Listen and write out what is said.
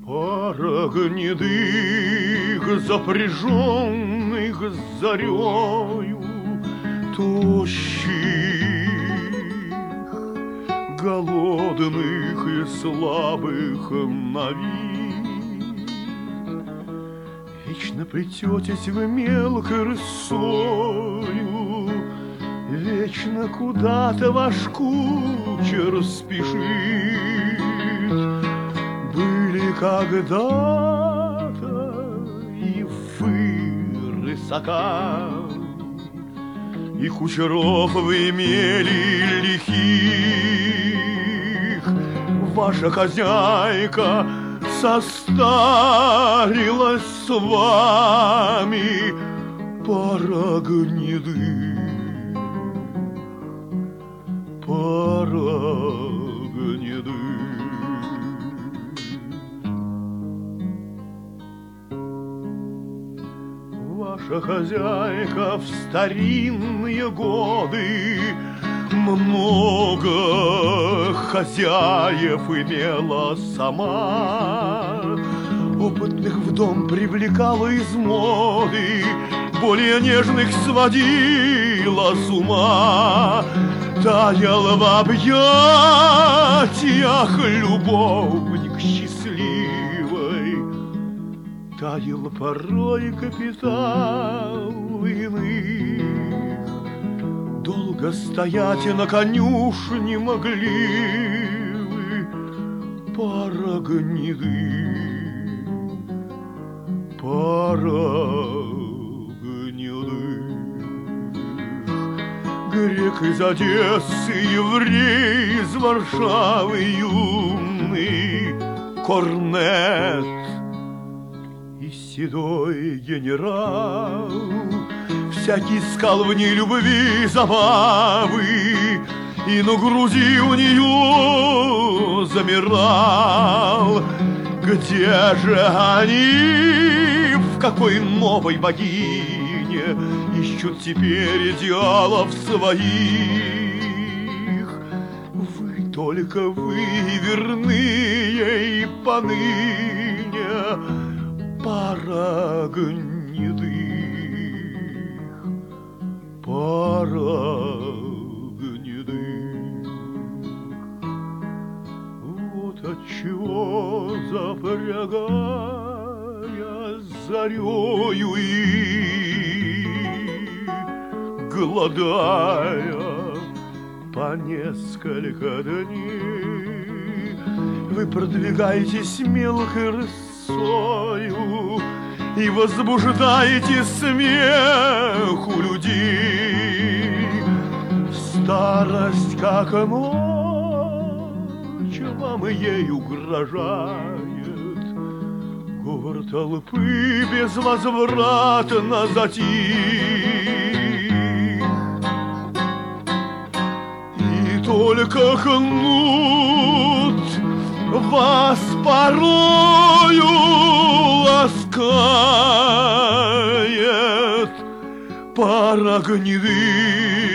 Пара гнедых, запряженных зарею, тощих, голодных и слабых на вид. Вечно плететесь вы мелкой рысою, вечно куда-то ваш кучер спешит. Были когда-то и вы рысака, и кучеров вы имели лихих. Ваша хозяйка состарилась с вами, пара гнедых, пара гнедых. Ваша хозяйка в старинные годы много хозяев имела сама. Опытных в дом привлекала из моды, более нежных сводила с ума. Таял в объятиях любовник счастливый, таял порой капитал иных. Долго стоять на конюшне могли вы, пара гнедых, пара гнедых. Грек из Одессы, еврей из Варшавы, юный корнет и седой генерал. Всякий искал в ней любви забавы, и на груди у нее замирал. Где же они, в какой новой богине ищут теперь идеалов своих? Вы только вы верны ей поныне, пара гнедых, пара гнедых. Вот отчего, запрягая зарею и голодая по несколько дней, вы продвигаетесь мелкой рысою и возбуждаете смех у людей. Старость, как ночь, вам ей угрожает. Говор толпы безвозвратно затих, и только кнут вас порою ласкает, пара гнедых,